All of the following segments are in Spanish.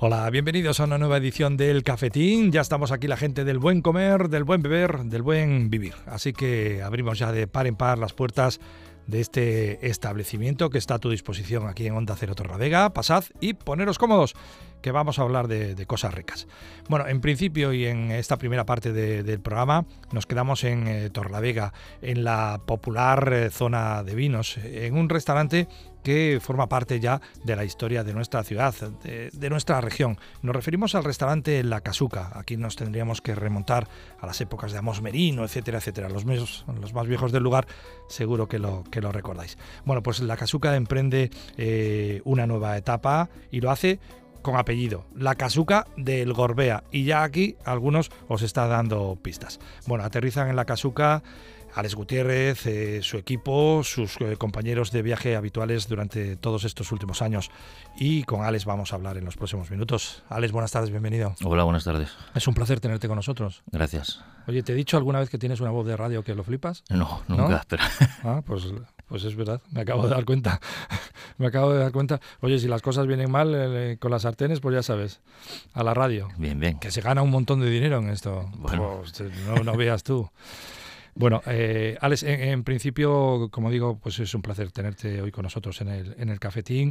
Hola, bienvenidos a una nueva edición del Cafetín. Ya estamos aquí la gente del buen comer, del buen beber, del buen vivir. Así que abrimos ya de par en par las puertas de este establecimiento que está a tu disposición aquí en Onda Cero Torrelavega. Pasad y poneros cómodos, que vamos a hablar de cosas ricas. Bueno, en principio y en esta primera parte del programa nos quedamos en Torrelavega, en la popular zona de vinos, en un restaurante que forma parte ya de la historia de nuestra ciudad, de nuestra región. Nos referimos al restaurante La Casuca. Aquí nos tendríamos que remontar a las épocas de Amos Merino, etcétera, etcétera. Los más viejos del lugar seguro que lo recordáis. Bueno, pues La Casuca emprende una nueva etapa y lo hace con apellido, La Casuca del Gorbea. Y ya aquí algunos os está dando pistas. Bueno, aterrizan en La Casuca Alex Gutiérrez, su equipo, sus compañeros de viaje habituales durante todos estos últimos años. Y con Alex vamos a hablar en los próximos minutos. Alex, buenas tardes, bienvenido. Hola, buenas tardes. Es un placer tenerte con nosotros. Gracias. Oye, ¿te he dicho alguna vez que tienes una voz de radio que lo flipas? No, nunca. ¿No? Pero... Pues es verdad, me acabo de dar cuenta. Oye, si las cosas vienen mal con las sartenes, pues ya sabes, a la radio. Bien, bien. Que se gana un montón de dinero en esto. Bueno. Pues, no veas tú. Bueno, Alex, en principio, como digo, pues es un placer tenerte hoy con nosotros en el Cafetín.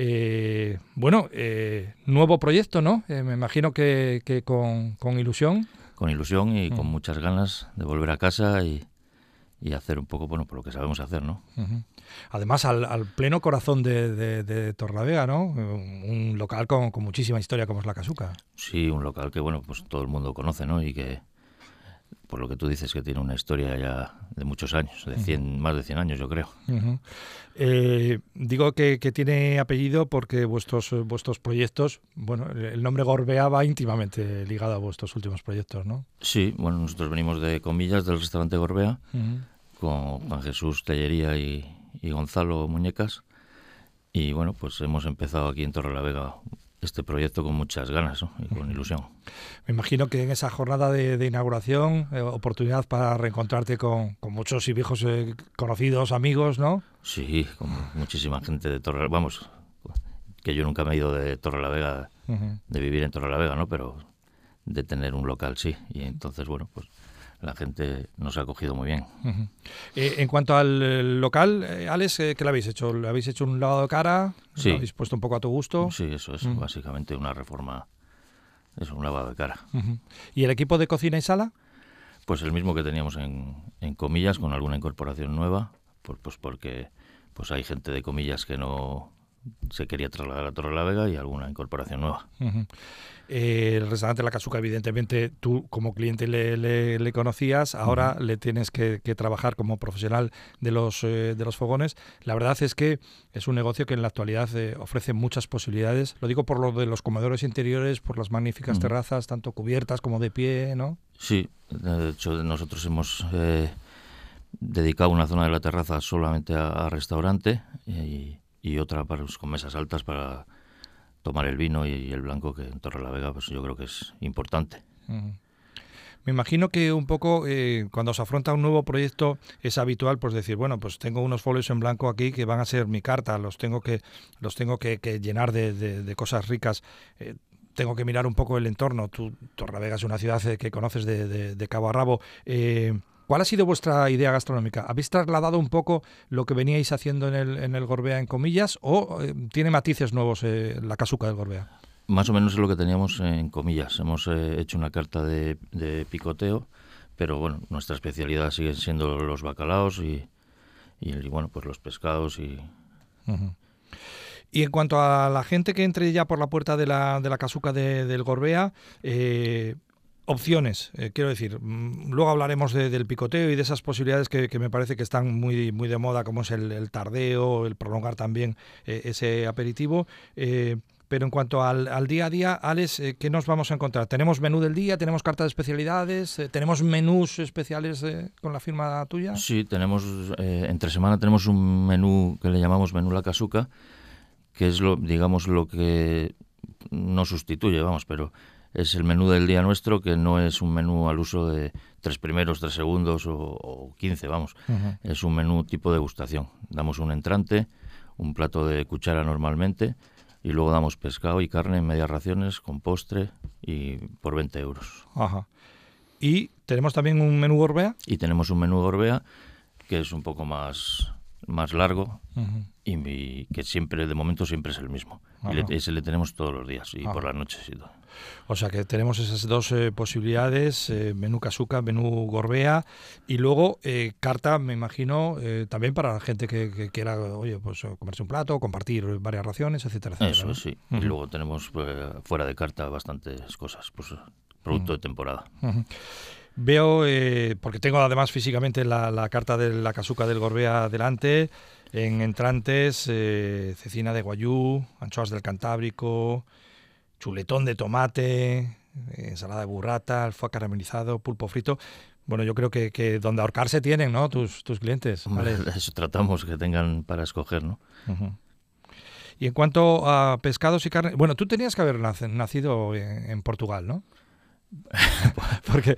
Nuevo proyecto, ¿no? Me imagino que con ilusión. Con ilusión y con muchas ganas de volver a casa y hacer un poco, bueno, por lo que sabemos hacer, ¿no? Uh-huh. Además, al pleno corazón de Torrelavega, ¿no? Un local con muchísima historia como es La Casuca. Sí, un local que, bueno, pues todo el mundo conoce, ¿no? Y que, por lo que tú dices, que tiene una historia ya de muchos años, de más de 100 años, yo creo. Uh-huh. Digo que tiene apellido porque vuestros proyectos, bueno, el nombre Gorbea va íntimamente ligado a vuestros últimos proyectos, ¿no? Sí, bueno, nosotros venimos de Comillas, del restaurante Gorbea, con Juan Jesús Tellería y Gonzalo Muñecas, y bueno, pues hemos empezado aquí en Torrelavega este proyecto con muchas ganas, ¿no? Y con ilusión. Me imagino que en esa jornada de inauguración, oportunidad para reencontrarte con muchos y viejos conocidos, amigos, ¿no? Sí, con muchísima gente de Torrelavega. Vamos, que yo nunca me he ido de Torrelavega, de vivir en Torrelavega, ¿no? Pero de tener un local, sí. Y entonces, bueno, pues la gente nos ha acogido muy bien. Uh-huh. En cuanto al local, Alex, ¿qué le habéis hecho? ¿Le habéis hecho un lavado de cara? Sí. ¿Lo habéis puesto un poco a tu gusto? Sí, eso es básicamente una reforma, es un lavado de cara. Uh-huh. ¿Y el equipo de cocina y sala? Pues el mismo que teníamos en Comillas, con alguna incorporación nueva, pues porque pues hay gente de Comillas que no se quería trasladar a Torrelavega y alguna incorporación nueva. Uh-huh. El restaurante La Casuca, evidentemente, tú como cliente le conocías, ahora le tienes que trabajar como profesional de los fogones. La verdad es que es un negocio que en la actualidad ofrece muchas posibilidades. Lo digo por lo de los comedores interiores, por las magníficas terrazas, tanto cubiertas como de pie, ¿no? Sí, de hecho nosotros hemos dedicado una zona de la terraza solamente a restaurante y otra con mesas altas para tomar el vino y el blanco, que en Torrelavega pues yo creo que es importante. Me imagino que un poco cuando se afronta un nuevo proyecto es habitual pues decir, bueno, pues tengo unos folios en blanco aquí que van a ser mi carta, los tengo que llenar de cosas ricas. Tengo que mirar un poco el entorno. Torrelavega es una ciudad que conoces de cabo a rabo. ¿Cuál ha sido vuestra idea gastronómica? ¿Habéis trasladado un poco lo que veníais haciendo en el Gorbea en Comillas o tiene matices nuevos La Casuca del Gorbea? Más o menos es lo que teníamos en Comillas. Hemos hecho una carta de picoteo, pero bueno, nuestra especialidad sigue siendo los bacalaos y bueno, pues los pescados y... Uh-huh. Y en cuanto a la gente que entre ya por la puerta de la Casuca del Gorbea, opciones, quiero decir, luego hablaremos del picoteo y de esas posibilidades que me parece que están muy, muy de moda, como es el tardeo, el prolongar también ese aperitivo. Pero en cuanto al día a día, Alex, ¿qué nos vamos a encontrar? ¿Tenemos menú del día? ¿Tenemos carta de especialidades? ¿Tenemos menús especiales con la firma tuya? Sí, tenemos entre semana tenemos un menú que le llamamos menú La Casuca, que es lo que no sustituye, pero es el menú del día nuestro, que no es un menú al uso de 3 primeros, 3 segundos o 15, Uh-huh. Es un menú tipo degustación. Damos un entrante, un plato de cuchara normalmente, Y luego damos pescado y carne en medias raciones con postre y por 20 euros. Ajá. Y tenemos también un menú Gorbea. Y tenemos un menú Gorbea que es un poco más largo y que siempre, de momento, siempre es el mismo. Y ese le tenemos todos los días y por las noches y todo. O sea que tenemos esas dos posibilidades, menú Casuca, menú Gorbea, y luego carta, me imagino, también para la gente que quiera, oye, pues comerse un plato, compartir varias raciones, etcétera, etcétera. Eso, ¿no? Sí. Y luego tenemos fuera de carta bastantes cosas, pues producto de temporada. Veo, porque tengo además físicamente la carta de la Casuca del Gorbea delante, en entrantes, cecina de guayú, anchoas del Cantábrico, chuletón de tomate, ensalada de burrata, foie caramelizado, pulpo frito. Bueno, yo creo que donde ahorcarse tienen, ¿no?, tus clientes. ¿Vale? Eso tratamos, que tengan para escoger, ¿no? Y en cuanto a pescados y carne, bueno, tú tenías que haber nacido en Portugal, ¿no? porque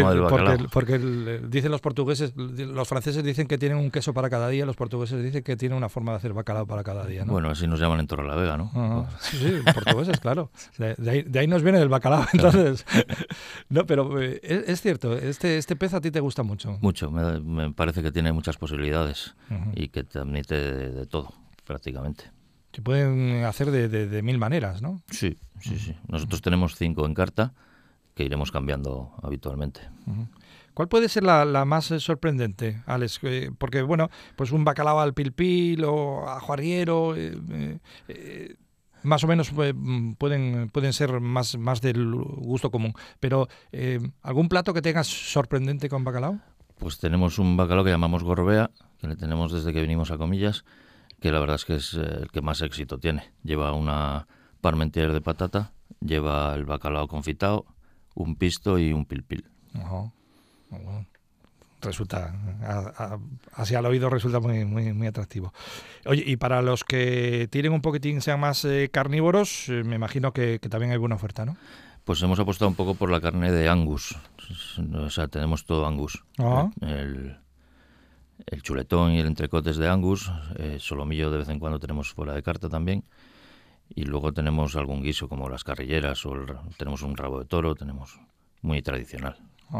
dicen los portugueses, los franceses dicen que tienen un queso para cada día, los portugueses dicen que tienen una forma de hacer bacalao para cada día, ¿no? Bueno, así nos llaman en Torrelavega, ¿no? Sí, portugueses, claro. De ahí nos viene el bacalao, entonces. No, pero es cierto, este pez a ti te gusta mucho. Mucho, me parece que tiene muchas posibilidades y que te admite de todo, prácticamente. Se pueden hacer de mil maneras, ¿no? Sí. Nosotros tenemos 5 en carta, que iremos cambiando habitualmente. ¿Cuál puede ser la más sorprendente, Alex? Porque, bueno, pues un bacalao al pilpil o ajo arriero, más o menos pueden ser más del gusto común. Pero, ¿algún plato que tengas sorprendente con bacalao? Pues tenemos un bacalao que llamamos Gorbea, que le tenemos desde que vinimos a Comillas, que la verdad es que es el que más éxito tiene. Lleva una parmentier de patata, lleva el bacalao confitado, un pisto y un pilpil. Bueno, resulta, así al oído resulta muy atractivo. Oye, y para los que tienen un poquitín, sean más carnívoros, me imagino que también hay buena oferta, ¿no? Pues hemos apostado un poco por la carne de Angus. O sea, tenemos todo Angus. El chuletón y el entrecot es de Angus, solomillo de vez en cuando tenemos fuera de carta también. Y luego tenemos algún guiso como las carrilleras o tenemos un rabo de toro, tenemos muy tradicional.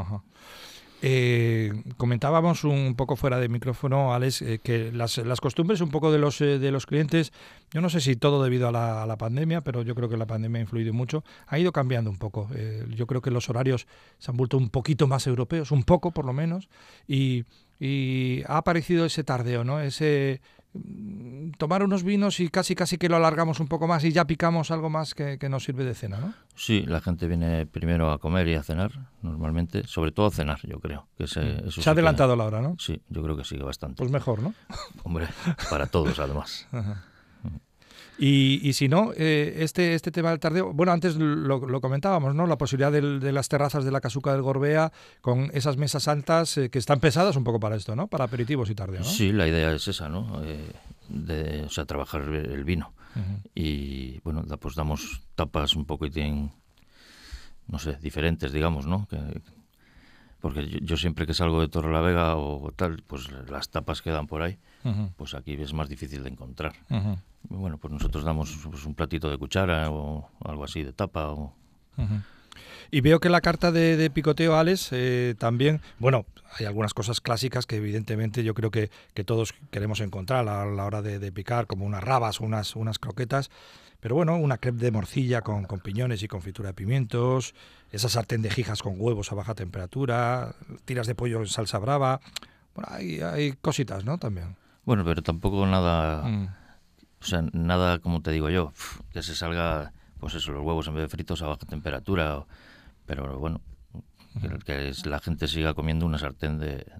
Comentábamos un poco fuera de micrófono, Alex, que las costumbres un poco de los clientes, yo no sé si todo debido a la pandemia, pero yo creo que la pandemia ha influido mucho, ha ido cambiando un poco. Yo creo que los horarios se han vuelto un poquito más europeos, un poco por lo menos, y ha aparecido ese tardeo, ¿no? Ese tomar unos vinos y casi que lo alargamos un poco más y ya picamos algo más que nos sirve de cena, ¿no? Sí, la gente viene primero a comer y a cenar, normalmente, sobre todo a cenar, yo creo. Eso se ha adelantado la hora, ¿no? Sí, yo creo que sí, que bastante. Pues mejor, ¿no? Hombre, para todos, además. Y si no, este tema del tardeo, bueno, antes lo comentábamos, ¿no? La posibilidad de las terrazas de la Casuca del Gorbea con esas mesas altas que están pesadas un poco para esto, ¿no? Para aperitivos y tardeo, ¿no? Sí, la idea es esa, ¿no? O sea, trabajar el vino. Y, bueno, pues damos tapas un poquitín, no sé, diferentes, digamos, ¿no? Porque yo siempre que salgo de Torrelavega o tal, pues las tapas que dan por ahí, pues aquí es más difícil de encontrar. Bueno, pues nosotros damos pues, un platito de cuchara o algo así de tapa. Y veo que la carta de picoteo, Alex, también, bueno, hay algunas cosas clásicas que evidentemente yo creo que todos queremos encontrar a la hora de picar, como unas rabas o unas croquetas, pero bueno, una crepe de morcilla con piñones y confitura de pimientos, esa sartén de jijas con huevos a baja temperatura, tiras de pollo en salsa brava, bueno, hay cositas, ¿no? También. Bueno, pero tampoco nada, o sea, nada, como te digo yo, que se salga, pues eso, los huevos en vez de fritos a baja temperatura, pero bueno, que la gente siga comiendo una sartén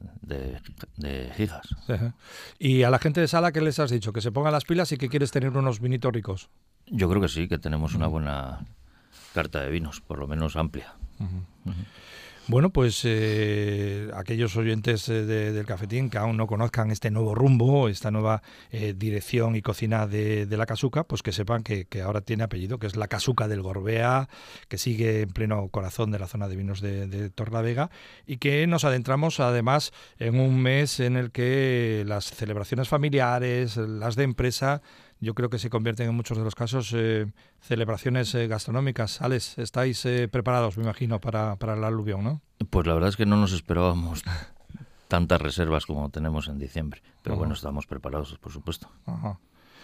de jijas. Y a la gente de Sala, ¿qué les has dicho? Que se pongan las pilas y que quieres tener unos vinitos ricos. Yo creo que sí, que tenemos una buena carta de vinos, por lo menos amplia. Bueno, pues aquellos oyentes del Cafetín que aún no conozcan este nuevo rumbo, esta nueva dirección y cocina de la Casuca, pues que sepan que ahora tiene apellido, que es la Casuca del Gorbea, que sigue en pleno corazón de la zona de vinos de Torrelavega, y que nos adentramos además en un mes en el que las celebraciones familiares, las de empresa, yo creo que se convierten en muchos de los casos celebraciones gastronómicas. Alex, estáis preparados, me imagino, para el aluvión, ¿no? Pues la verdad es que no nos esperábamos tantas reservas como tenemos en diciembre, pero bueno, estamos preparados, por supuesto. Ajá.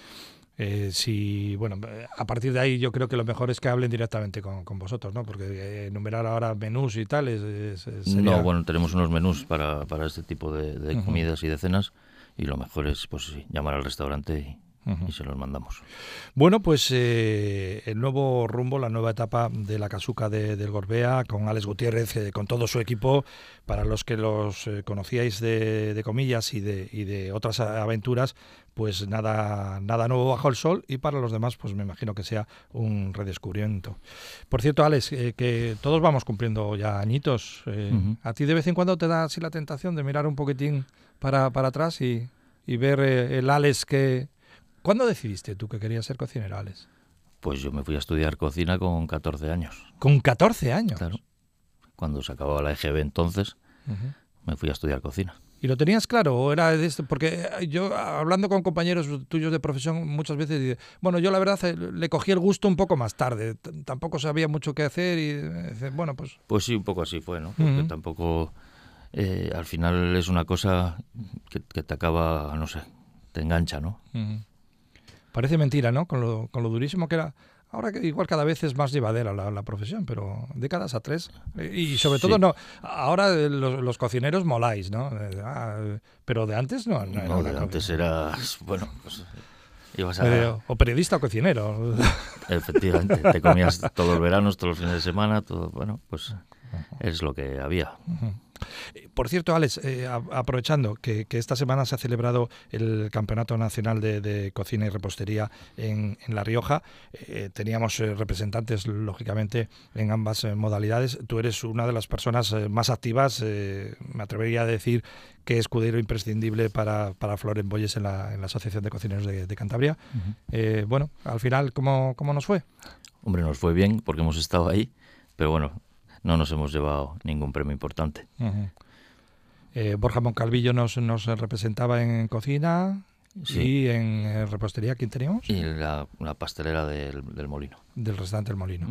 Bueno, a partir de ahí yo creo que lo mejor es que hablen directamente con vosotros, ¿no? Porque enumerar ahora menús y tal sería... No, bueno, tenemos unos menús para este tipo de comidas y de cenas, y lo mejor es, pues sí, llamar al restaurante y se los mandamos. Bueno, pues el nuevo rumbo, la nueva etapa de la Casuca del Gorbea, con Alex Gutiérrez, con todo su equipo, para los que los conocíais de comillas y de otras aventuras, pues nada nuevo bajo el sol, y para los demás, pues me imagino que sea un redescubrimiento. Por cierto, Alex, que todos vamos cumpliendo ya añitos. ¿A ti de vez en cuando te da así la tentación de mirar un poquitín para atrás y ver el Alex que... ¿Cuándo decidiste tú que querías ser cocinero, Alex? Pues yo me fui a estudiar cocina con 14 años. ¿Con 14 años? Claro. Cuando se acababa la EGB entonces, me fui a estudiar cocina. ¿Y lo tenías claro? ¿O era de esto? Porque yo, hablando con compañeros tuyos de profesión, muchas veces, bueno, yo la verdad le cogí el gusto un poco más tarde. Tampoco sabía mucho qué hacer y, bueno, pues... Pues sí, un poco así fue, ¿no? Porque tampoco... al final es una cosa que te acaba, no sé, te engancha, ¿no? Parece mentira, ¿no? Con lo durísimo que era. Ahora que igual cada vez es más llevadera la profesión, pero décadas atrás. Y sobre todo, no. Ahora los cocineros moláis, ¿no? Pero de antes no. No, de antes era, bueno, pues ibas a... O periodista o cocinero. Efectivamente, te comías todos los veranos, todos los fines de semana, todo, bueno, pues es lo que había. Por cierto, Alex, aprovechando que esta semana se ha celebrado el Campeonato Nacional de Cocina y Repostería en La Rioja, teníamos representantes, lógicamente, en ambas modalidades. Tú eres una de las personas más activas, me atrevería a decir que escudero imprescindible para Floren Boyes en la Asociación de Cocineros de Cantabria. Bueno, al final, ¿cómo nos fue? Hombre, nos fue bien porque hemos estado ahí, pero bueno, no nos hemos llevado ningún premio importante. Borja Moncalvillo nos representaba en cocina, sí. Y en repostería, ¿quién teníamos? Y la pastelera del Molino. Del restaurante El Molino.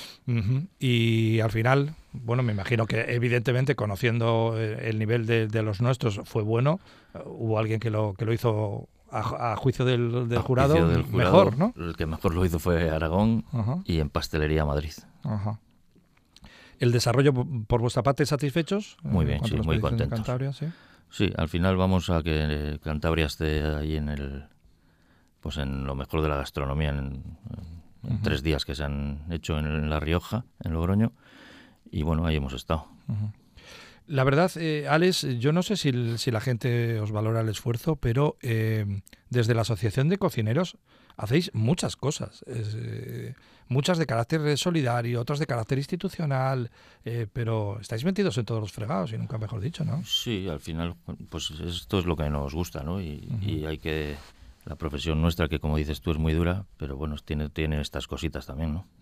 Y al final, bueno, me imagino que evidentemente conociendo el nivel de los nuestros fue bueno. Hubo alguien que lo hizo a juicio del jurado, mejor, ¿no? El que mejor lo hizo fue Aragón y en Pastelería Madrid. ¿El desarrollo por vuestra parte satisfechos? Muy bien, sí, muy contentos. Cantabria, ¿sí? Sí, al final vamos a que Cantabria esté ahí en lo mejor de la gastronomía en 3 días que se han hecho en La Rioja, en Logroño, y bueno, ahí hemos estado. La verdad, Alex, yo no sé si la gente os valora el esfuerzo, pero desde la Asociación de Cocineros hacéis muchas cosas, muchas de carácter solidario, otras de carácter institucional, pero estáis metidos en todos los fregados y nunca mejor dicho, ¿no? Sí, al final, pues esto es lo que nos gusta, ¿no? Y hay que... La profesión nuestra, que como dices tú es muy dura, pero bueno, tiene estas cositas también, ¿no?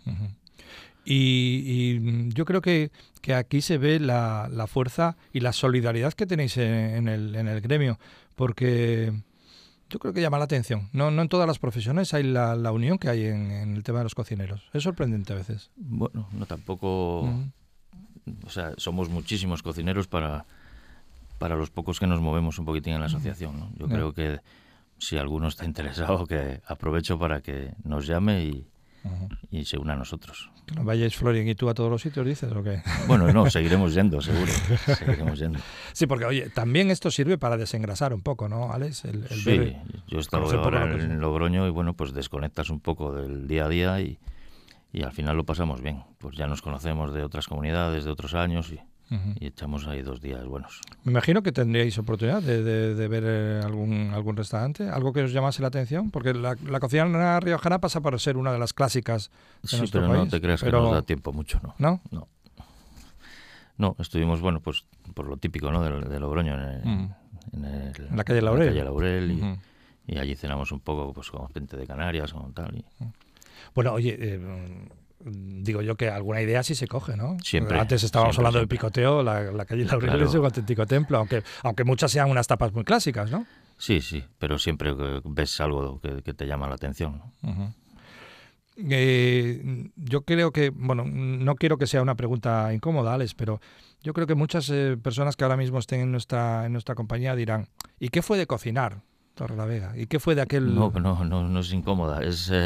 Y yo creo que aquí se ve la fuerza y la solidaridad que tenéis en el gremio, porque yo creo que llama la atención. No en todas las profesiones hay la unión que hay en el tema de los cocineros. Es sorprendente a veces. Bueno, no tampoco... O sea, somos muchísimos cocineros para los pocos que nos movemos un poquitín en la asociación, ¿no? Yo creo que si alguno está interesado, que aprovecho para que nos llame y se una a nosotros. ¿Vayáis, Florian, y tú a todos los sitios, dices, o qué? Bueno, no, seguiremos yendo, seguro. Seguiremos yendo. Sí, porque, oye, también esto sirve para desengrasar un poco, ¿no, Alex? Sí, yo he estado ahora en Logroño y, bueno, pues desconectas un poco del día a día y al final lo pasamos bien. Pues ya nos conocemos de otras comunidades, de otros años y echamos ahí 2 días buenos. Me imagino que tendríais oportunidad de ver algún restaurante, algo que os llamase la atención, porque la cocina riojana pasa por ser una de las clásicas de nuestro país. Sí, pero no te creas que nos da tiempo mucho, ¿no? ¿No? No, estuvimos, bueno, pues por lo típico, ¿no? De Logroño, en la calle Laurel. La calle Laurel y allí cenamos un poco pues con gente de Canarias, con tal. Bueno, oye... digo yo que alguna idea sí se coge, ¿no? Siempre. Antes estábamos hablando del picoteo, la calle Laurel es un auténtico templo, aunque muchas sean unas tapas muy clásicas, ¿no? Sí, sí, pero siempre ves algo que te llama la atención, ¿no? Uh-huh. Yo creo que, bueno, no quiero que sea una pregunta incómoda, Alex, pero yo creo que muchas personas que ahora mismo estén en nuestra compañía dirán, ¿y qué fue de cocinar, Torrelavega? ¿Y qué fue de aquel...? No es incómoda.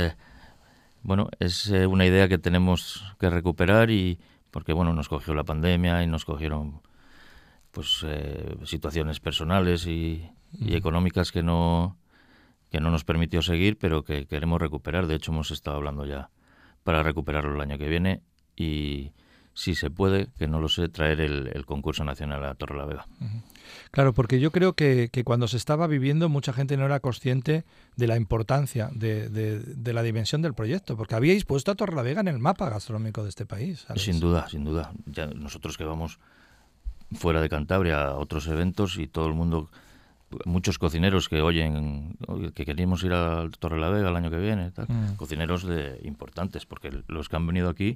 Es una idea que tenemos que recuperar y porque bueno, nos cogió la pandemia y nos cogieron pues situaciones personales y económicas que no nos permitió seguir, pero que queremos recuperar. De hecho, hemos estado hablando ya para recuperarlo el año que viene y si se puede, que no lo sé, traer el concurso nacional a Torrelavega. Uh-huh. Claro, porque yo creo que cuando se estaba viviendo mucha gente no era consciente de la importancia de la dimensión del proyecto, porque habíais puesto a Torrelavega en el mapa gastronómico de este país, ¿sabes? Sin duda. Ya nosotros que vamos fuera de Cantabria a otros eventos y todo el mundo, muchos cocineros que oyen que queríamos ir a Torrelavega el año que viene, tal, cocineros importantes, porque los que han venido aquí,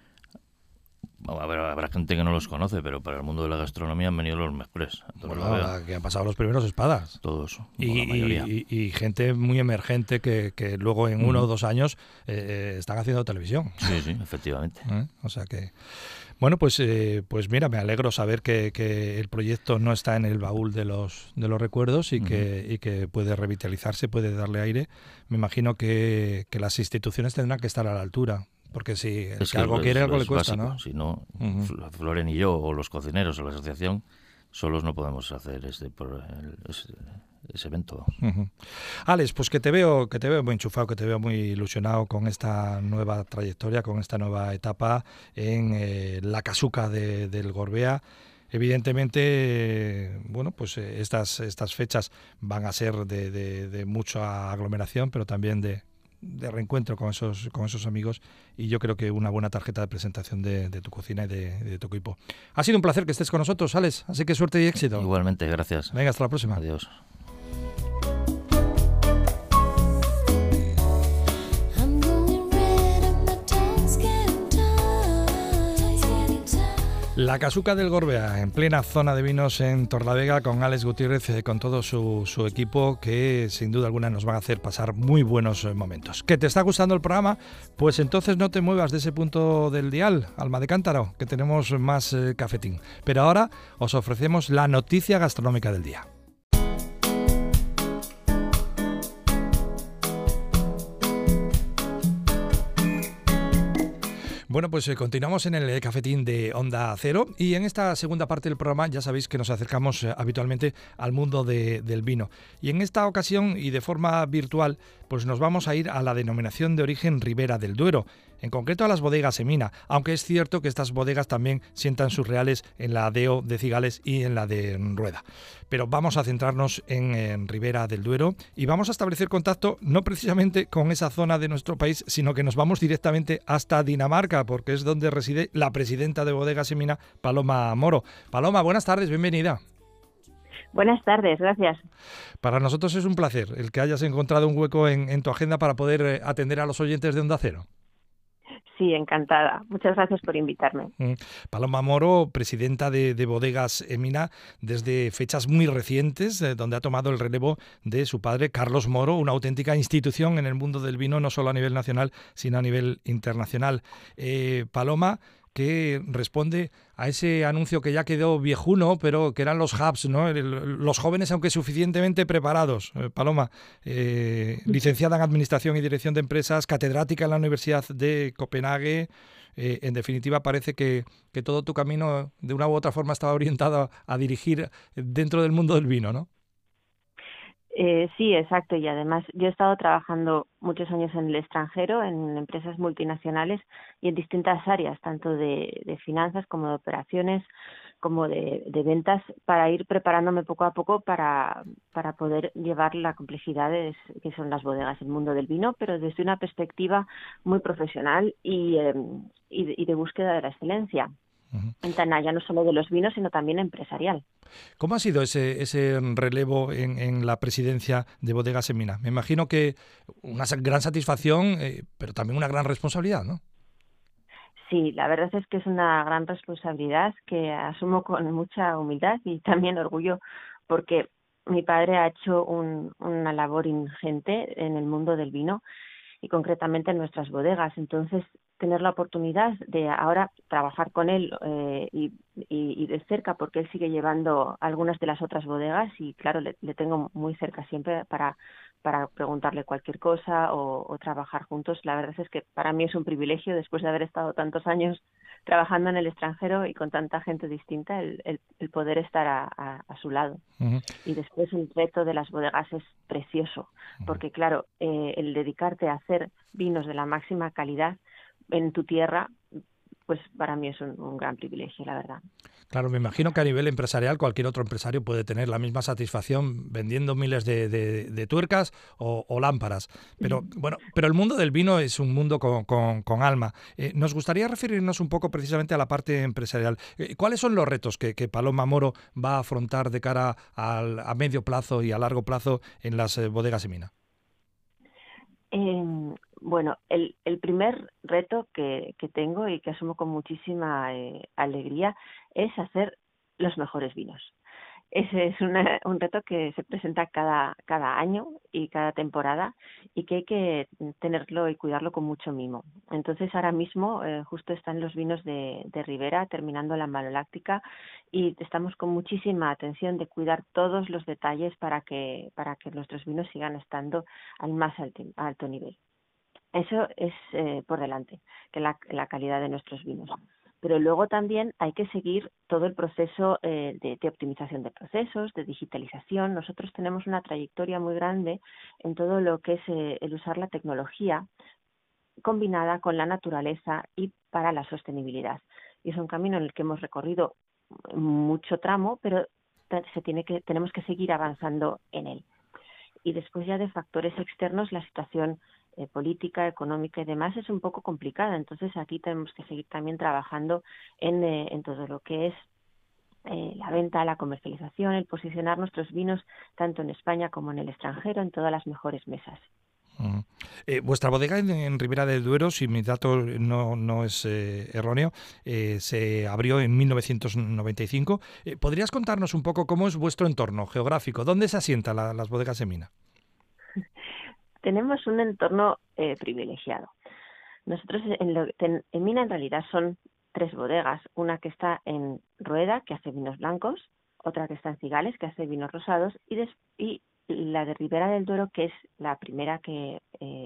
habrá gente que no los conoce, pero para el mundo de la gastronomía han venido los mejores. Bueno, que han pasado los primeros espadas. Todos, y, la mayoría. Y gente muy emergente que luego en 1 o 2 años están haciendo televisión. Sí, efectivamente. O sea que... Bueno, pues mira, me alegro saber que el proyecto no está en el baúl de los recuerdos y que puede revitalizarse, puede darle aire. Me imagino que las instituciones tendrán que estar a la altura. Porque si el que algo quiere, algo le cuesta, básico, ¿no? Si no, Floren y yo, o los cocineros, o la asociación, solos no podemos hacer ese evento. Alex, pues que te veo muy enchufado, que te veo muy ilusionado con esta nueva trayectoria, con esta nueva etapa en la casuca del Gorbea. Evidentemente, bueno, pues estas fechas van a ser de mucha aglomeración, pero también de reencuentro con esos amigos, y yo creo que una buena tarjeta de presentación de tu cocina y de tu equipo. Ha sido un placer que estés con nosotros, Alex, así que suerte y éxito. Igualmente, gracias. Venga, hasta la próxima. Adiós. La casuca del Gorbea, en plena zona de vinos en Torrelavega, con Alex Gutiérrez, con todo su equipo, que sin duda alguna nos van a hacer pasar muy buenos momentos. ¿Que te está gustando el programa? Pues entonces no te muevas de ese punto del dial, Alma de Cántaro, que tenemos más cafetín. Pero ahora os ofrecemos la noticia gastronómica del día. Bueno, pues continuamos en el cafetín de Onda Cero y en esta segunda parte del programa ya sabéis que nos acercamos habitualmente al mundo del vino. Y en esta ocasión y de forma virtual, pues nos vamos a ir a la denominación de origen Ribera del Duero, en concreto a las bodegas Emina, aunque es cierto que estas bodegas también sientan sus reales en la DEO de Cigales y en la de Rueda. Pero vamos a centrarnos en Ribera del Duero y vamos a establecer contacto no precisamente con esa zona de nuestro país, sino que nos vamos directamente hasta Dinamarca, porque es donde reside la presidenta de Bodegas Emina, Paloma Moro. Paloma, buenas tardes, bienvenida. Buenas tardes, gracias. Para nosotros es un placer el que hayas encontrado un hueco en tu agenda para poder atender a los oyentes de Onda Cero. Sí, encantada. Muchas gracias por invitarme. Paloma Moro, presidenta de Bodegas Emina, desde fechas muy recientes, donde ha tomado el relevo de su padre, Carlos Moro, una auténtica institución en el mundo del vino, no solo a nivel nacional, sino a nivel internacional. Paloma, que responde a ese anuncio que ya quedó viejuno, pero que eran los hubs, ¿no? Los jóvenes, aunque suficientemente preparados. Paloma, licenciada en Administración y Dirección de Empresas, catedrática en la Universidad de Copenhague. En definitiva, parece que todo tu camino, de una u otra forma, estaba orientado a dirigir dentro del mundo del vino, ¿no? Sí, exacto. Y además yo he estado trabajando muchos años en el extranjero, en empresas multinacionales y en distintas áreas, tanto de finanzas como de operaciones, como de ventas, para ir preparándome poco a poco para poder llevar la complejidad que son las bodegas, el mundo del vino, pero desde una perspectiva muy profesional y de búsqueda de la excelencia. En ya no solo de los vinos, sino también empresarial. ¿Cómo ha sido ese relevo en la presidencia de Bodegas Emina? Me imagino que una gran satisfacción, pero también una gran responsabilidad, ¿no? Sí, la verdad es que es una gran responsabilidad que asumo con mucha humildad y también orgullo, porque mi padre ha hecho una labor ingente en el mundo del vino y concretamente en nuestras bodegas. Entonces, tener la oportunidad de ahora trabajar con él y de cerca, porque él sigue llevando algunas de las otras bodegas y claro, le tengo muy cerca siempre para preguntarle cualquier cosa o trabajar juntos. La verdad es que para mí es un privilegio, después de haber estado tantos años trabajando en el extranjero y con tanta gente distinta, el poder estar a su lado. Ujú. Y después el reto de las bodegas es precioso, porque claro, el dedicarte a hacer vinos de la máxima calidad en tu tierra, pues para mí es un gran privilegio, la verdad. Claro, me imagino que a nivel empresarial cualquier otro empresario puede tener la misma satisfacción vendiendo miles de tuercas o lámparas. Pero bueno, pero el mundo del vino es un mundo con alma. Nos gustaría referirnos un poco precisamente a la parte empresarial. ¿Cuáles son los retos que Paloma Moro va a afrontar de cara a medio plazo y a largo plazo en las bodegas Emina? Bueno, el primer reto que tengo y que asumo con muchísima alegría es hacer los mejores vinos. Ese es un reto que se presenta cada año y cada temporada y que hay que tenerlo y cuidarlo con mucho mimo. Entonces ahora mismo justo están los vinos de Ribera terminando la maloláctica y estamos con muchísima atención de cuidar todos los detalles para que nuestros vinos sigan estando al más alto nivel. Eso es por delante, que la calidad de nuestros vinos. Pero luego también hay que seguir todo el proceso de optimización de procesos, de digitalización. Nosotros tenemos una trayectoria muy grande en todo lo que es el usar la tecnología combinada con la naturaleza y para la sostenibilidad. Y es un camino en el que hemos recorrido mucho tramo, pero tenemos que seguir avanzando en él. Y después ya de factores externos, la situación política, económica y demás es un poco complicada. Entonces aquí tenemos que seguir también trabajando en todo lo que es la venta, la comercialización, el posicionar nuestros vinos tanto en España como en el extranjero en todas las mejores mesas. Vuestra bodega en Ribera del Duero, si mi dato no es erróneo, se abrió en 1995. ¿Podrías contarnos un poco cómo es vuestro entorno geográfico? ¿Dónde se asientan las bodegas Emina? Tenemos un entorno privilegiado. Nosotros en Mina en realidad son 3 bodegas, una que está en Rueda, que hace vinos blancos, otra que está en Cigales, que hace vinos rosados, y la de Ribera del Duero, que es la primera que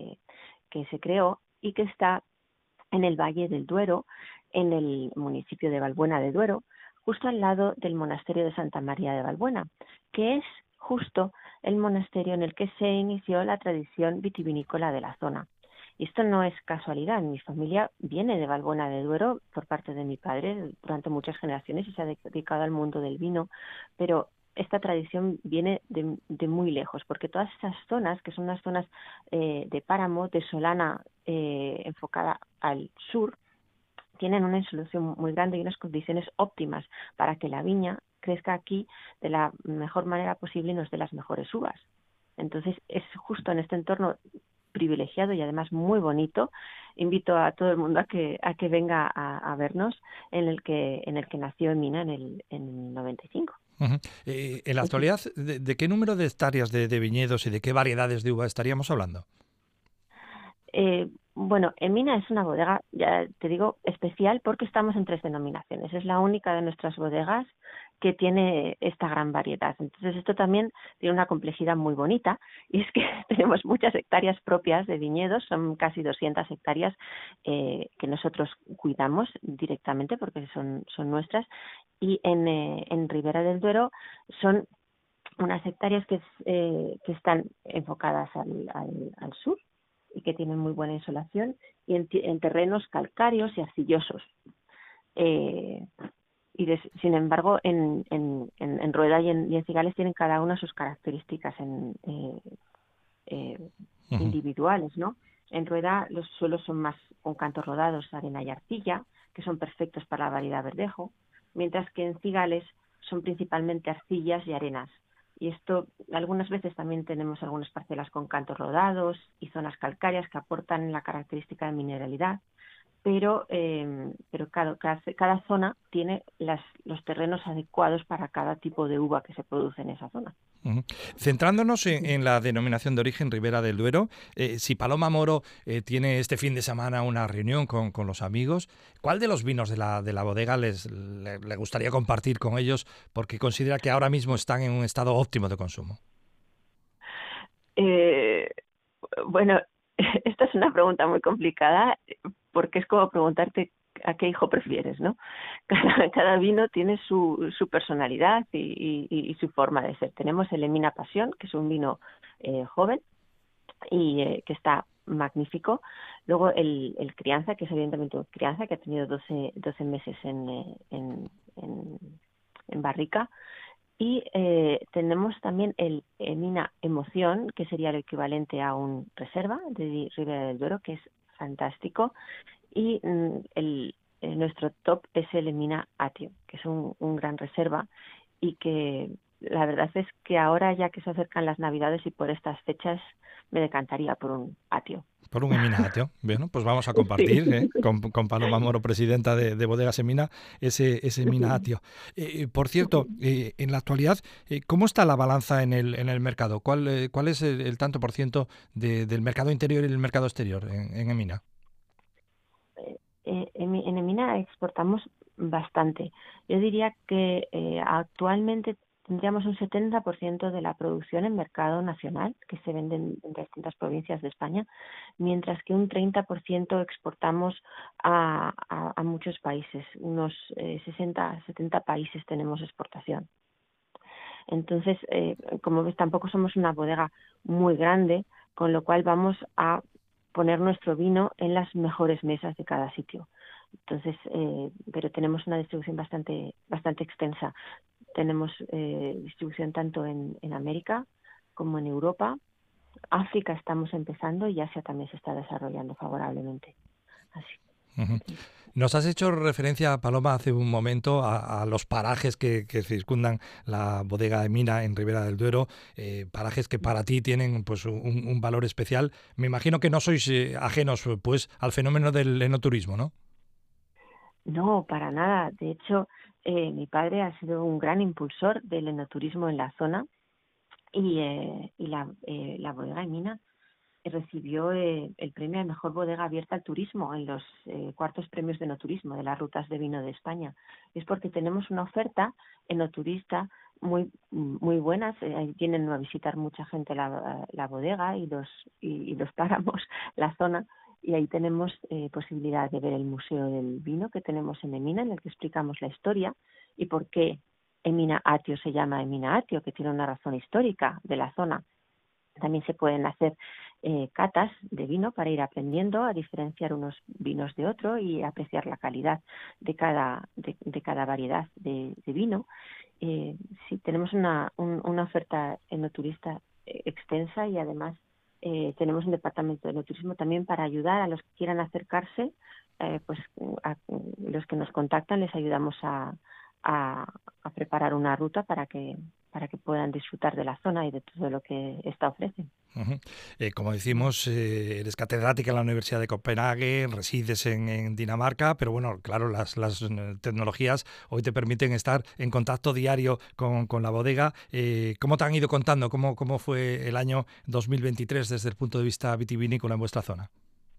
se creó y que está en el Valle del Duero, en el municipio de Valbuena de Duero, justo al lado del monasterio de Santa María de Valbuena, que es justo el monasterio en el que se inició la tradición vitivinícola de la zona. Y esto no es casualidad. Mi familia viene de Valbuena de Duero por parte de mi padre durante muchas generaciones y se ha dedicado al mundo del vino, pero esta tradición viene de muy lejos, porque todas esas zonas, que son unas zonas de páramo, de solana enfocada al sur, tienen una insolución muy grande y unas condiciones óptimas para que la viña crezca aquí de la mejor manera posible y nos dé las mejores uvas. Entonces es justo en este entorno privilegiado y además muy bonito. Invito a todo el mundo a que venga a vernos, en el que nació Emina en el 95. Uh-huh. En la actualidad, ¿de qué número de hectáreas de viñedos y de qué variedades de uva estaríamos hablando? Bueno, Emina es una bodega, ya te digo, especial porque estamos en 3 denominaciones. Es la única de nuestras bodegas que tiene esta gran variedad. Entonces esto también tiene una complejidad muy bonita y es que tenemos muchas hectáreas propias de viñedos, son casi 200 hectáreas que nosotros cuidamos directamente porque son nuestras, y en Ribera del Duero son unas hectáreas que están enfocadas al sur y que tienen muy buena insolación y en terrenos calcáreos y arcillosos. Sin embargo, en Rueda y en Cigales tienen cada una sus características individuales, ¿no? En Rueda los suelos son más con cantos rodados, arena y arcilla, que son perfectos para la variedad verdejo, mientras que en Cigales son principalmente arcillas y arenas. Y esto, algunas veces también tenemos algunas parcelas con cantos rodados y zonas calcáreas que aportan la característica de mineralidad, pero cada zona tiene los terrenos adecuados para cada tipo de uva que se produce en esa zona. Ujú. Centrándonos en la denominación de origen Ribera del Duero, si Paloma Moro tiene este fin de semana una reunión con los amigos, ¿cuál de los vinos de la bodega le gustaría compartir con ellos porque considera que ahora mismo están en un estado óptimo de consumo? Eh, bueno, esta es una pregunta muy complicada porque es como preguntarte a qué hijo prefieres, ¿no? Cada vino tiene su personalidad y su forma de ser. Tenemos el Emina Pasión, que es un vino joven y que está magnífico. Luego el Crianza, que es evidentemente un Crianza, que ha tenido 12 meses en barrica. Y tenemos también el Emina Emoción, que sería el equivalente a un Reserva de Ribera del Duero, que es fantástico. Y nuestro top es el Emina Atio, que es un gran Reserva y que la verdad es que ahora, ya que se acercan las Navidades y por estas fechas, me decantaría por un Atio. Por un Emina Atio. Bueno, pues vamos a compartir con Paloma Moro, presidenta de Bodegas Emina, ese Emina Atio. Por cierto, en la actualidad, ¿cómo está la balanza en el mercado? ¿Cuál es el tanto por ciento del mercado interior y el mercado exterior en Emina? En Emina exportamos bastante. Yo diría que actualmente tendríamos un 70% de la producción en mercado nacional, que se vende en distintas provincias de España, mientras que un 30% exportamos a muchos países. Unos 60, 70 países tenemos exportación. Entonces, como ves, tampoco somos una bodega muy grande, con lo cual vamos a poner nuestro vino en las mejores mesas de cada sitio. Entonces, pero tenemos una distribución bastante extensa. Tenemos distribución tanto en América como en Europa. África estamos empezando y Asia también se está desarrollando favorablemente. Así. Uh-huh. Nos has hecho referencia, Paloma, hace un momento a los parajes que circundan la bodega Emina en Ribera del Duero, parajes que para ti tienen pues un valor especial. Me imagino que no sois ajenos pues al fenómeno del enoturismo, ¿no? No, para nada. De hecho, mi padre ha sido un gran impulsor del enoturismo en la zona y la bodega Emina recibió el premio a mejor bodega abierta al turismo en los cuartos premios de enoturismo de las rutas de vino de España. Es porque tenemos una oferta enoturista muy buena. Ahí vienen a visitar mucha gente la bodega y los páramos, la zona. Y ahí tenemos posibilidad de ver el Museo del Vino que tenemos en Emina, en el que explicamos la historia y por qué Emina Atio se llama Emina Atio, que tiene una razón histórica de la zona. También se pueden hacer catas de vino para ir aprendiendo a diferenciar unos vinos de otro y apreciar la calidad de cada variedad de vino. Sí, tenemos una oferta enoturista extensa y además tenemos un departamento de enoturismo también para ayudar a los que quieran acercarse, pues a los que nos contactan les ayudamos a preparar una ruta para que puedan disfrutar de la zona y de todo lo que esta ofrece. Uh-huh. Como decimos, eres catedrática en la Universidad de Copenhague, resides en Dinamarca, pero bueno, claro, las tecnologías hoy te permiten estar en contacto diario con la bodega. ¿Cómo te han ido contando? ¿Cómo fue el año 2023 desde el punto de vista vitivinícola en vuestra zona?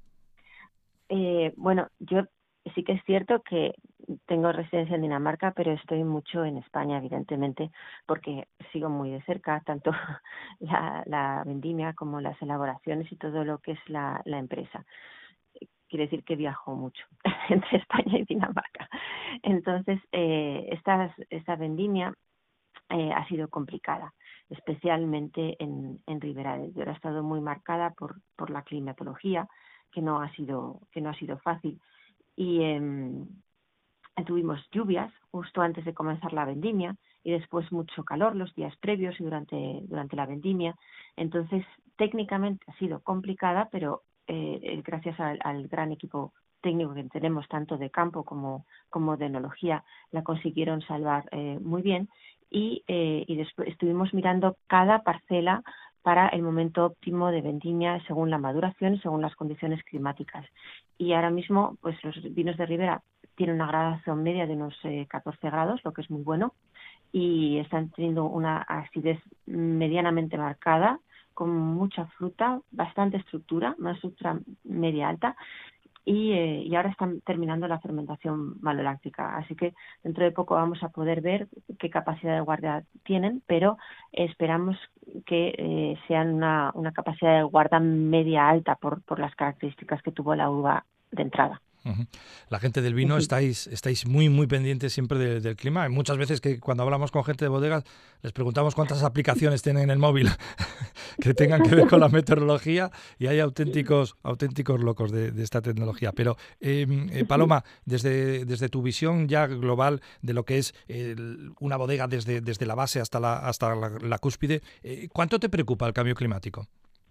Bueno, yo sí que es cierto que tengo residencia en Dinamarca, pero estoy mucho en España, evidentemente, porque sigo muy de cerca tanto la vendimia como las elaboraciones y todo lo que es la empresa. Quiere decir que viajo mucho entre España y Dinamarca. Entonces, esta vendimia ha sido complicada, especialmente en Ribera del Duero. Ha estado muy marcada por la climatología, que no ha sido fácil. Y tuvimos lluvias justo antes de comenzar la vendimia y después mucho calor los días previos y durante la vendimia. Entonces, técnicamente ha sido complicada, pero gracias al gran equipo técnico que tenemos, tanto de campo como de enología, la consiguieron salvar muy bien. Y después estuvimos mirando cada parcela para el momento óptimo de vendimia según la maduración y según las condiciones climáticas. Y ahora mismo, pues los vinos de Ribera tienen una gradación media de unos 14 grados, lo que es muy bueno, y están teniendo una acidez medianamente marcada, con mucha fruta, bastante estructura, una estructura media alta, y ahora están terminando la fermentación maloláctica. Así que dentro de poco vamos a poder ver qué capacidad de guarda tienen, pero esperamos que sean una capacidad de guarda media alta por las características que tuvo la uva de entrada. Uh-huh. La gente del vino estáis muy, muy pendientes siempre del clima. Hay muchas veces que cuando hablamos con gente de bodegas les preguntamos cuántas aplicaciones tienen en el móvil que tengan que ver con la meteorología, y hay auténticos locos de esta tecnología. Pero Paloma, desde tu visión ya global de lo que es una bodega desde la base hasta la cúspide, ¿cuánto te preocupa el cambio climático?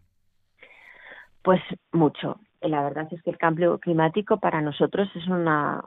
Pues mucho. La verdad es que el cambio climático para nosotros es una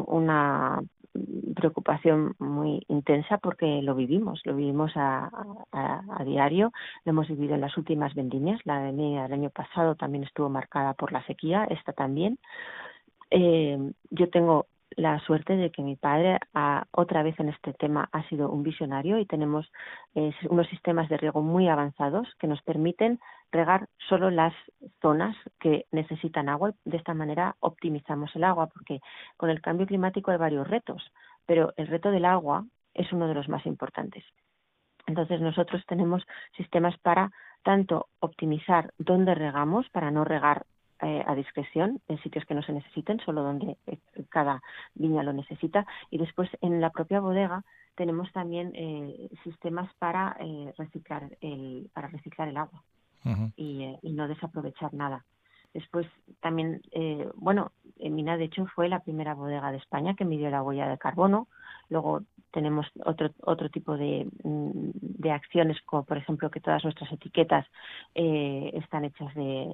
preocupación muy intensa, porque lo vivimos a diario. Lo hemos vivido en las últimas vendimias. La vendimia del año pasado también estuvo marcada por la sequía, esta también. Yo tengo la suerte de que mi padre otra vez en este tema ha sido un visionario, y tenemos unos sistemas de riego muy avanzados que nos permiten regar solo las zonas que necesitan agua, y de esta manera optimizamos el agua, porque con el cambio climático hay varios retos, pero el reto del agua es uno de los más importantes. Entonces nosotros tenemos sistemas para tanto optimizar dónde regamos, para no regar a discreción en sitios que no se necesiten, solo donde cada viña lo necesita, y después en la propia bodega tenemos también sistemas para reciclar el agua. Uh-huh. y no desaprovechar nada. Después también, Mina de hecho fue la primera bodega de España que midió la huella de carbono. Luego tenemos otro tipo de acciones, como por ejemplo que todas nuestras etiquetas están hechas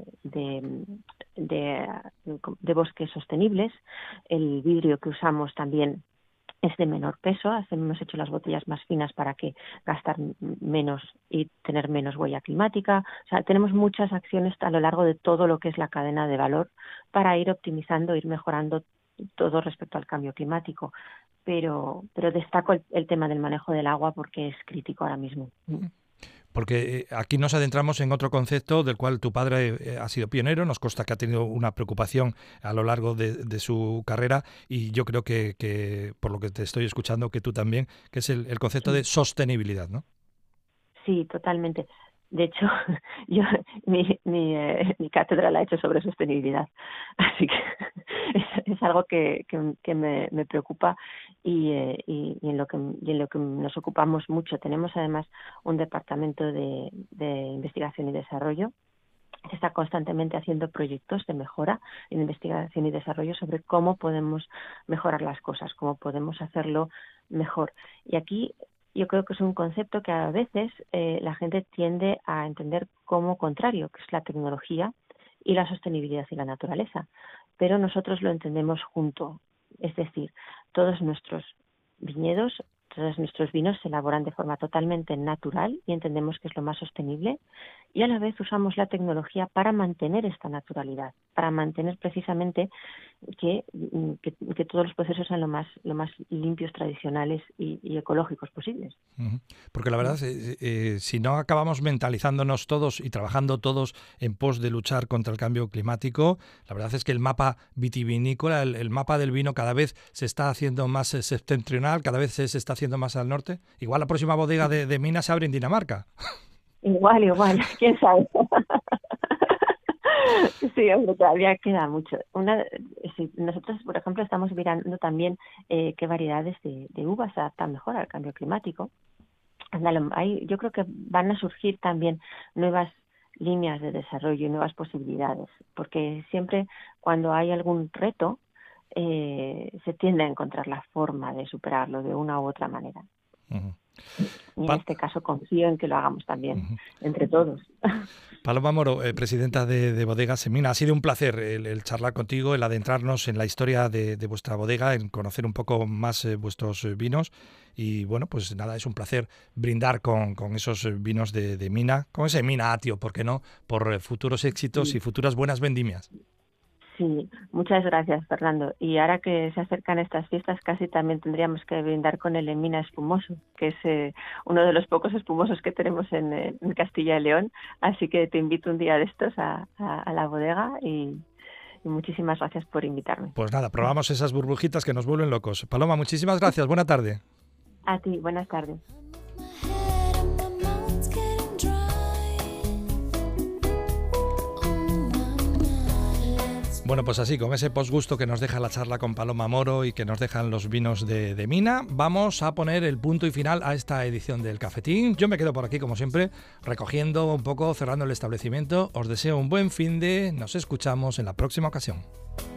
de bosques sostenibles. El vidrio que usamos también es de menor peso. Hemos hecho las botellas más finas para que gastar menos y tener menos huella climática. O sea, tenemos muchas acciones a lo largo de todo lo que es la cadena de valor para ir optimizando, ir mejorando todo respecto al cambio climático. Pero destaco el tema del manejo del agua, porque es crítico ahora mismo. Porque aquí nos adentramos en otro concepto del cual tu padre ha sido pionero. Nos consta que ha tenido una preocupación a lo largo de su carrera, y yo creo que por lo que te estoy escuchando, que tú también, que es el concepto de sostenibilidad, ¿no? Sí, totalmente. De hecho, yo mi cátedra la he hecho sobre sostenibilidad, así que es algo que me preocupa, y en lo que nos ocupamos mucho. Tenemos además un departamento de investigación y desarrollo que está constantemente haciendo proyectos de mejora en investigación y desarrollo sobre cómo podemos mejorar las cosas, cómo podemos hacerlo mejor. Y aquí yo creo que es un concepto que a veces la gente tiende a entender como contrario, que es la tecnología y la sostenibilidad y la naturaleza. Pero nosotros lo entendemos junto. Es decir, todos nuestros viñedos, todos nuestros vinos se elaboran de forma totalmente natural, y entendemos que es lo más sostenible, y a la vez usamos la tecnología para mantener esta naturalidad, para mantener precisamente que todos los procesos sean lo más limpios, tradicionales y ecológicos posibles. Porque la verdad, si no acabamos mentalizándonos todos y trabajando todos en pos de luchar contra el cambio climático, la verdad es que el mapa vitivinícola, el mapa del vino, cada vez se está haciendo más septentrional, cada vez se está haciendo más al norte. Igual la próxima bodega de Mina se abre en Dinamarca. Igual, quién sabe. Sí, hombre, todavía queda mucho. Nosotros, por ejemplo, estamos mirando también qué variedades de uvas se adaptan mejor al cambio climático. Yo creo que van a surgir también nuevas líneas de desarrollo y nuevas posibilidades, porque siempre cuando hay algún reto se tiende a encontrar la forma de superarlo de una u otra manera. Uh-huh. Y en este caso confío en que lo hagamos también entre todos. Paloma Moro, presidenta de Bodegas Mina, ha sido un placer el charlar contigo, el adentrarnos en la historia de vuestra bodega, en conocer un poco más vuestros vinos, y bueno, pues nada, es un placer brindar con esos vinos de Mina, con ese Mina Atio, ¿por qué no?, por futuros éxitos y futuras buenas vendimias. Sí, muchas gracias, Fernando. Y ahora que se acercan estas fiestas, casi también tendríamos que brindar con el Emina espumoso, que es uno de los pocos espumosos que tenemos en Castilla y León. Así que te invito un día de estos a la bodega y muchísimas gracias por invitarme. Pues nada, probamos esas burbujitas que nos vuelven locos. Paloma, muchísimas gracias. Buena tarde. A ti, buenas tardes. Bueno, pues así, con ese posgusto que nos deja la charla con Paloma Moro y que nos dejan los vinos de Mina, vamos a poner el punto y final a esta edición del Cafetín. Yo me quedo por aquí, como siempre, recogiendo un poco, cerrando el establecimiento. Os deseo un buen finde, nos escuchamos en la próxima ocasión.